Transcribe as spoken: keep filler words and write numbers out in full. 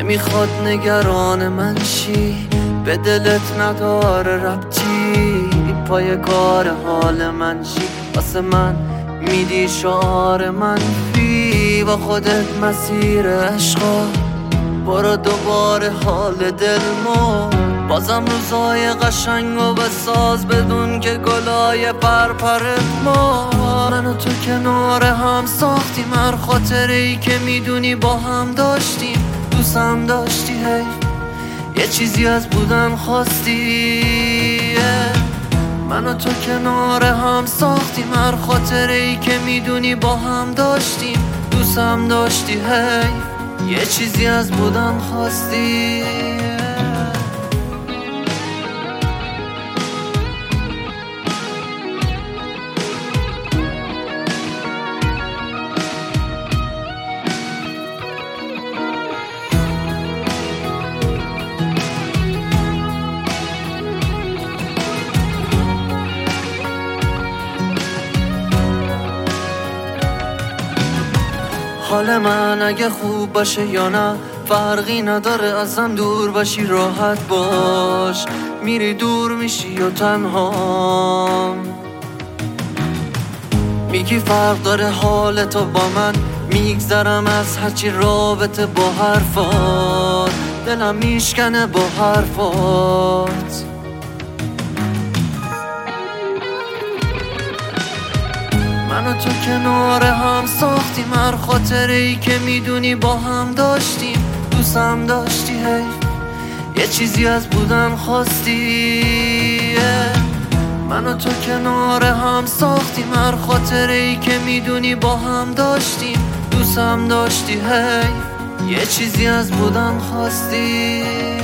میخواد نگران من شی، به دلت نداره ربطی، پای کار حال من شی، واسه من میدی شعار منفی، با خودت مسیر عشقا برو دوباره حال دل مرد. بازم روزای قشنگ و بساز بدون که گلای پرپرت مرد. من و تو کنار هم ساختیم هر خاطره ای که میدونی با هم داشتیم، دوستم داشتی هی یه چیزی از بودن خواستی. من و تو کنار هم ساختیم هر خاطره ای که میدونی با هم داشتیم، دوستم داشتی هی یه چیزی از بودن خواستی. حال من اگه خوب باشه یا نه فرقی نداره، ازم دور باشی راحت باش، میری دور میشی و تنها میگی فرق داره حال تو با من، میگذرم از هرچی رابطه با حرفات، دلم میشکنه با حرفات. من و تو کنار هم ساختیم هر خاطره ای که میدونی با هم داشتیم، دوستم داشتی هی یه چیزی از بودن خواستی. من و تو کنار هم ساختیم هر خاطره ای که میدونی با هم داشتیم، دوستم داشتی هی یه چیزی از بودن خواستی.